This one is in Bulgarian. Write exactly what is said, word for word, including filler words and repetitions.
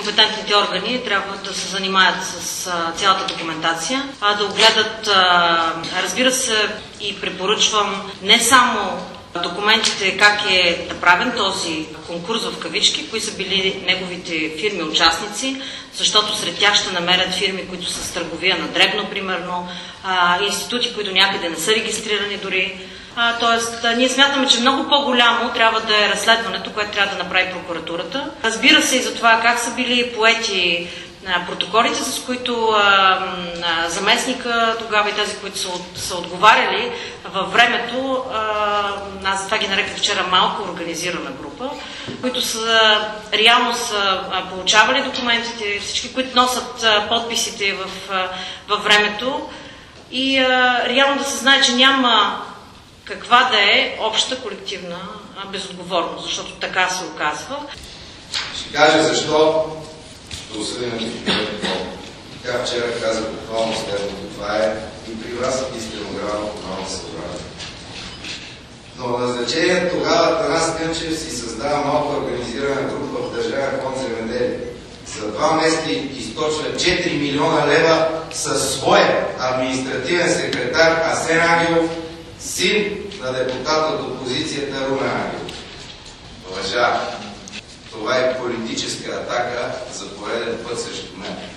компетентните органи трябва да се занимаят с а, цялата документация, а да огледат, а, разбира се, и препоръчвам не само документите, как е направен този конкурс в кавички, кои са били неговите фирми-участници, защото сред тях ще намерят фирми, които са с търговия на дребно, примерно, а, институти, които някъде не са регистрирани дори. А, тоест, а, ние смятаме, че много по-голямо трябва да е разследването, което трябва да направи прокуратурата. Разбира се и за това как са били поети а, протоколите, с които а, а, заместника тогава и тези, които са, от, са отговаряли във времето, а, аз това ги нареках вчера малко организирана група, които са реално са а, получавали документите, всички, които носят а, подписите в, а, във времето и а, реално да се знае, че няма каква да е обща колективна безотговорност, защото така се оказва. Ще кажа защо да осъдим дефинитивно. Така вчера казах буквално следното. Това е и при вас и стенограма от Народното събрание. Но назначение тогава Атанас Кънчев си създава малко организирана група в Държавен фонд земеделие. За два месеца източва четири милиона лева със своя административен секретар Асен Ангелов, син на депутат от опозицията Румен Ангелов. Лъжа. Това е политическа атака за пореден път срещу мен.